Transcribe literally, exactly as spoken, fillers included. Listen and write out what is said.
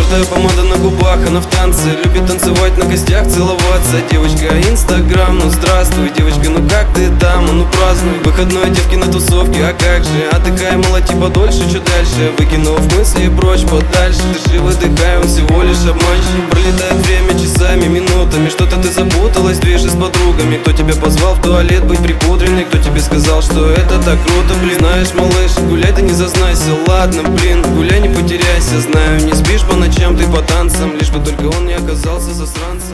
Желтая помада на губах, она в танце. Любит танцевать на костях, целоваться. Девочка инстаграм, ну здравствуй. Девочка, ну как ты там, ну празднуй. Выходной девки на тусовке, а как же? Отдыхай, молоти подольше, чуть дальше. Выкинув мысли прочь подальше. Дыши, выдыхай, он всего лишь обманщик. Пролетает время часами, минутами. Что-то ты запуталась, движешь с подругами. Кто тебя позвал в туалет быть припудренной? Кто тебе сказал, что это так круто, блин? Знаешь, малыш, гуляй, да не зазнайся. Ладно, блин, гуляй, не потеряйся. Знаю, не спишь по ночам ты по танцам. Лишь бы только он не оказался засранцем.